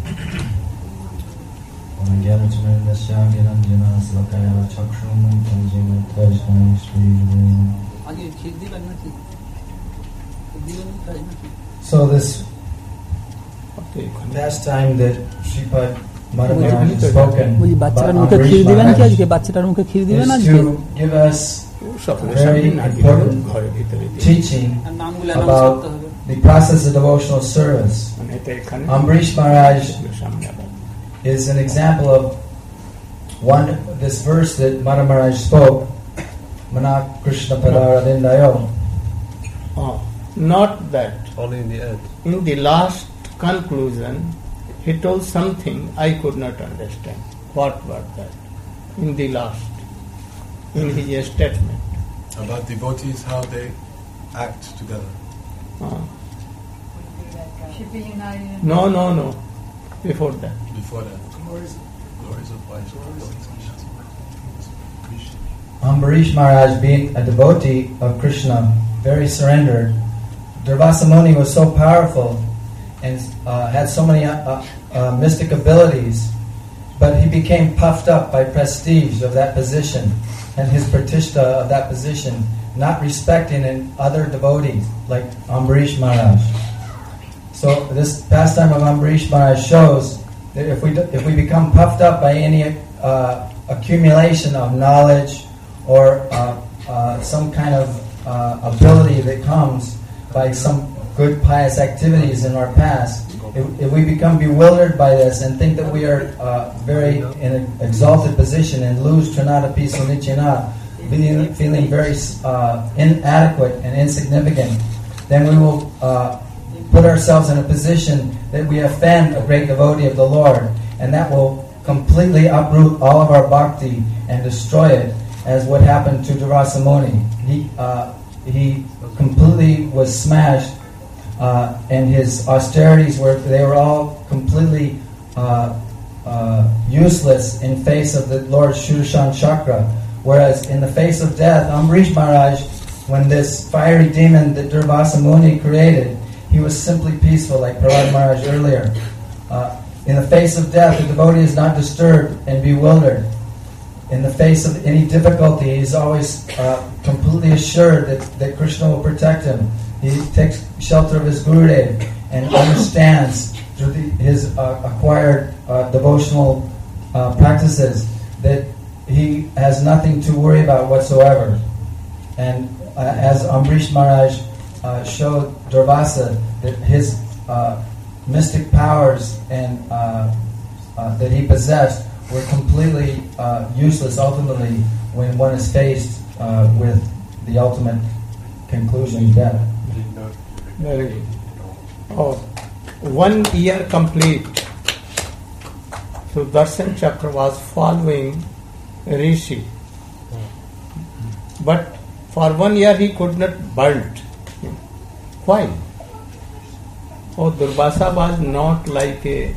So this last time that Sripad Madhav has spoken about Ambarish Maharaj is to give us a very important teaching about the process of devotional service. Ambarish Maharaj is an example of this verse that Madhav Maharaj spoke, Mana Krishna Padaravindayo. Not that. Only in the end. In the last conclusion, he told something I could not understand. What was that? In the last, in his statement. About devotees, how they act together. Should be united. No. Before that. Glories of Vaishnava. Ambarish Maharaj, being a devotee of Krishna, very surrendered. Durvasa Muni was so powerful and had so many mystic abilities, but he became puffed up by prestige of that position and his pratishtha of that position, not respecting other devotees like Ambarish Maharaj. So this pastime of Ambarish Maharaj shows that if we become puffed up by any accumulation of knowledge or some kind of ability that comes by some good pious activities in our past, if we become bewildered by this and think that we are very in an exalted position and lose Trinadapi Sunichina, feeling very inadequate and insignificant, then we will put ourselves in a position that we offend a great devotee of the Lord, and that will completely uproot all of our bhakti and destroy it, as what happened to Durvasa Muni. He completely was smashed, and his austerities were all completely useless in face of the Lord Sudarshan Chakra. Whereas in the face of death, Ambarish Maharaj, when this fiery demon that Durvasa Muni created, he was simply peaceful, like Prahlad Maharaj earlier. In the face of death, the devotee is not disturbed and bewildered. in the face of any difficulty, he's always completely assured that Krishna will protect him. He takes shelter of his Gurudev and understands through his acquired devotional practices that he has nothing to worry about whatsoever. And as Ambrish Maharaj showed Durvasa that his mystic powers and that he possessed were completely useless ultimately when one is faced with the ultimate conclusion, death. Very good. Oh, 1 year complete. So Darshan Chakra was following Rishi. But for 1 year he could not burn. Why? Oh, Durvasa was not like a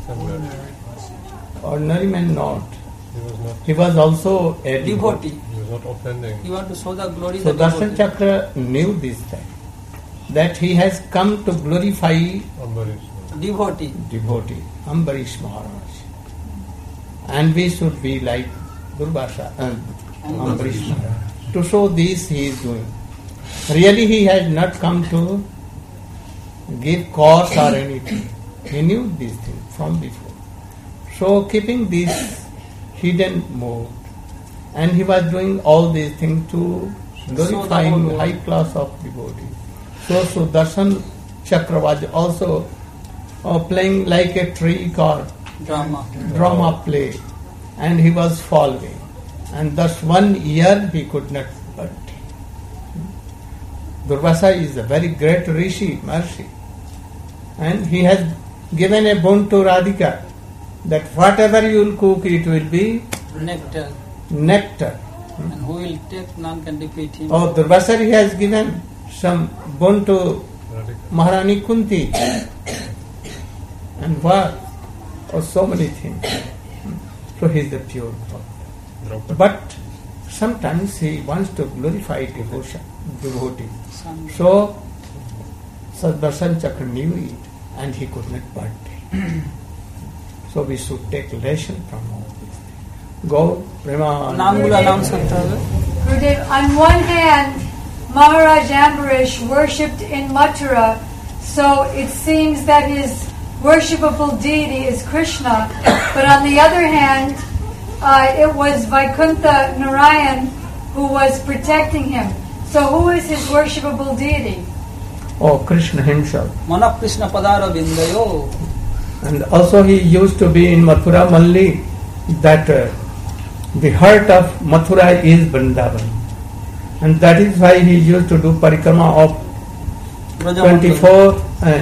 ordinary man, not. He was also a devotee. He was not offending. You want to show the glory. So Darshan Chakra knew this thing, that he has come to glorify devotee, Ambarish Maharaj. And we should be like Durvasa and Ambarish Maharaj. To show this he is doing. Really he had not come to give course or anything. He knew this thing from before. So keeping this hidden mode, and he was doing all these things to glorifying high class of devotees. So Darshan Chakra was also playing like a trick or drama play, and he was following. And thus 1 year he could not burn. Durvasa is a very great Rishi, Maharishi, and he has given a boon to Radhika that whatever you will cook, it will be nectar. And who will take, none can defeat him. Oh, Durvasa has given some boon to Maharani Kunti. And what? Oh, so many things. So he is the pure God. But sometimes he wants to glorify devotee. So Darshan Chakra knew it, and he could not burn it. So we should take lesson from all this. Go, Prema. Gurudev, on one hand, Maharaj Ambarish worshipped in Mathura, so it seems that his worshipable deity is Krishna. But on the other hand, it was Vaikuntha Narayan who was protecting him. So who is his worshipable deity? Oh, Krishna himself. Mana Krishna Padara Vindayo. And also he used to be in Mathura Malli, that the heart of Mathura is Vrindavan. And that is why he used to do parikrama of 84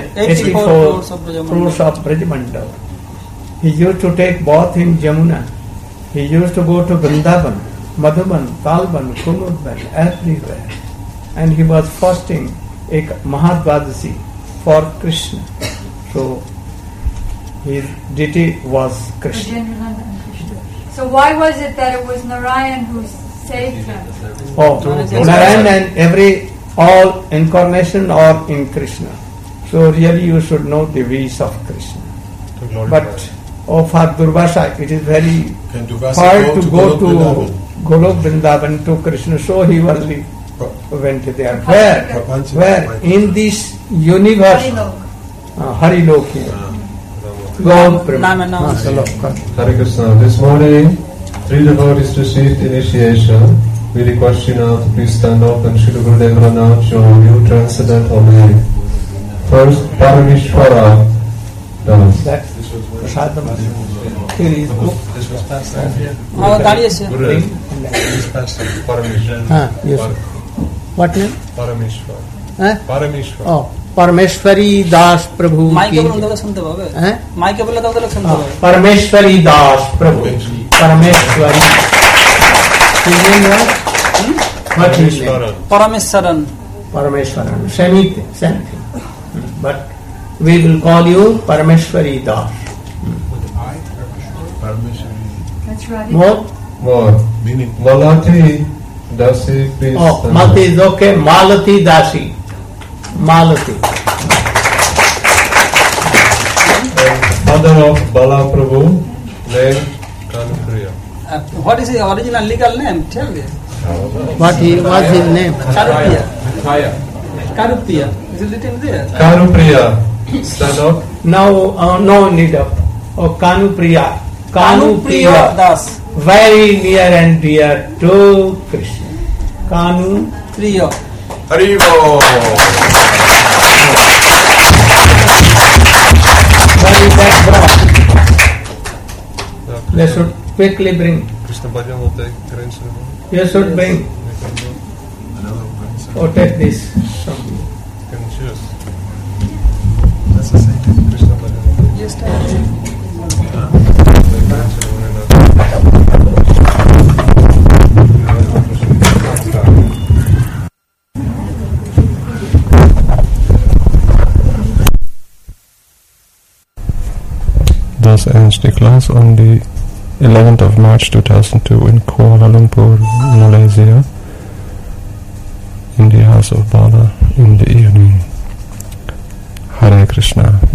crores of Brajamandal. He used to take bath in Jamuna. He used to go to Vrindavan, Madhuban, Talban, Kunudban, everywhere. And he was fasting a Mahadvadasi for Krishna. So his deity was Krishna. So why was it that it was Narayan who saved him? Oh, Narayan and all incarnation are in Krishna. So really you should know the ways of Krishna. But for Durvasa it is very hard to go to Golok Vrindavan to Krishna. So he only went there. Where? In this universe. Harilok here. Go, Hare Krishna. This morning, 3 devotees received initiation. We request you now to please stand up and Srila Gurudev announce your new transcendental name. First, Parameshwara Das. This was here is book. This was passed down here. Gurudev. This passed down. Parameshwara. Yes. What name? Parameshwara. Parameshwara. Oh, Parameshwari Das Prabhu. Parameshwari Das Prabhu. Parameshwari. His name was? What is his name? Parameshwaran. Same thing. But we will call you Parameshwari Das. That's right. More? Meaning Malati Dasi, please. Oh, Malati is okay. Malati Dasi. Malati. Mother of Bala Prabhu, name Kanupriya. What is his original legal name? Tell me. What was his name? Karupriya. Kaya. Karupriya. Is it written there? Karupriya. Stand up. Now, no need of. Oh, Kanupriya. Kanupriya Das. Very near and dear to Krishna. Kanupriya. Haribo. Where is that brought? They should quickly bring. Krishna Bhajan will take grain ceremony. You should bring. Or take this from you. You can choose. That's the same. Krishna Bhajan will take Yes, grain ceremony. Thus ends the class on the 11th of March 2002 in Kuala Lumpur, Malaysia, in the house of Bala in the evening. Hare Krishna.